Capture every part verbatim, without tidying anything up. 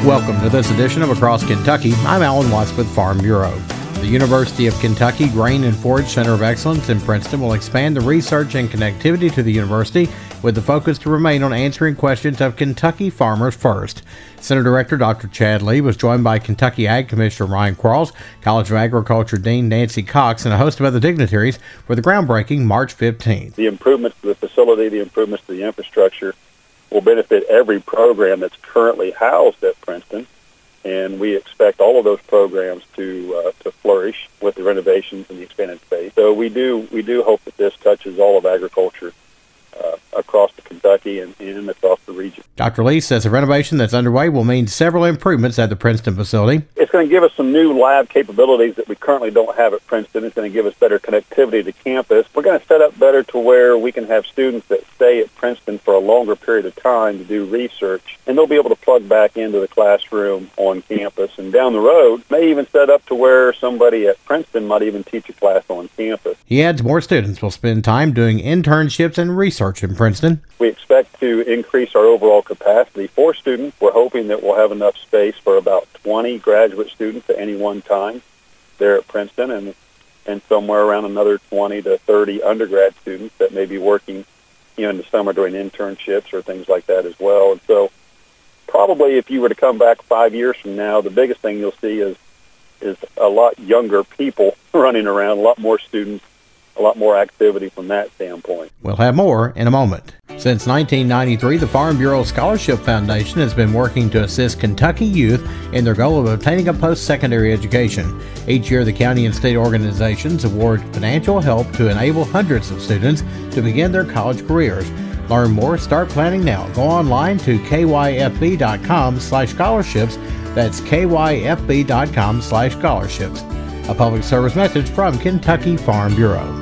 Welcome to this edition of Across Kentucky. I'm Alan Watts with Farm Bureau. The University of Kentucky Grain and Forage Center of Excellence in Princeton will expand the research and connectivity to the university with the focus to remain on answering questions of Kentucky farmers first. Center Director Doctor Chad Lee was joined by Kentucky Ag Commissioner Ryan Quarles, College of Agriculture Dean Nancy Cox, and a host of other dignitaries for the groundbreaking March fifteenth. The improvements to the facility, the improvements to the infrastructure will benefit every program that's currently housed at Princeton, and we expect all of those programs to uh, to flourish with the renovations and the expanded space. So we do we do hope that this touches all of agriculture uh, across the Kentucky and, and across the region. Doctor Lee says the renovation that's underway will mean several improvements at the Princeton facility. It's going to give us some new lab capabilities that we currently don't have at Princeton. It's going to give us better connectivity to campus. We're going to set up better to where we can have students that stay at Princeton for a longer period of time to do research, and they'll be able to plug back into the classroom on campus. And down the road, may even set up to where somebody at Princeton might even teach a class on campus. He adds more students will spend time doing internships and research in Princeton. We expect to increase our overall capacity for students. We're hoping that we'll have enough space for about twenty graduate students at any one time there at Princeton, and and somewhere around another twenty to thirty undergrad students that may be working, you know, in the summer doing internships or things like that as well. And so probably if you were to come back five years from now, the biggest thing you'll see is is a lot younger people running around, a lot more students, a lot more activity from that standpoint. We'll have more in a moment. Since nineteen ninety-three, the Farm Bureau Scholarship Foundation has been working to assist Kentucky youth in their goal of obtaining a post-secondary education. Each year, the county and state organizations award financial help to enable hundreds of students to begin their college careers. Learn more, start planning now. Go online to k y f b dot com slash scholarships. That's k y f b dot com slash scholarships. A public service message from Kentucky Farm Bureau.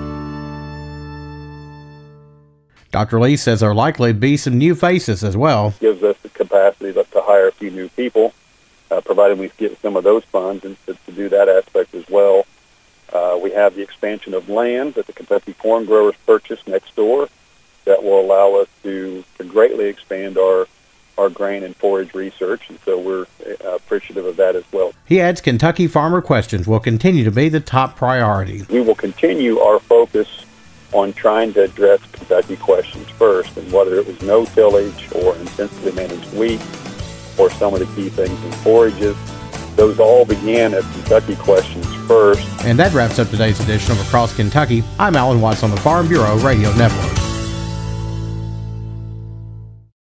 Doctor Lee says there are likely to be some new faces as well. Gives us the capacity to, to hire a few new people, uh, provided we get some of those funds and to, to do that aspect as well. Uh, we have the expansion of land that the Kentucky corn growers purchased next door that will allow us to, to greatly expand our our grain and forage research, and so we're uh, appreciative of that as well. He adds Kentucky farmer questions will continue to be the top priority. We will continue our focus on trying to address Kentucky questions first, and whether it was no tillage or intensively managed wheat or some of the key things in forages, those all began as Kentucky questions first. And that wraps up today's edition of Across Kentucky. I'm Alan Watts on the Farm Bureau Radio Network.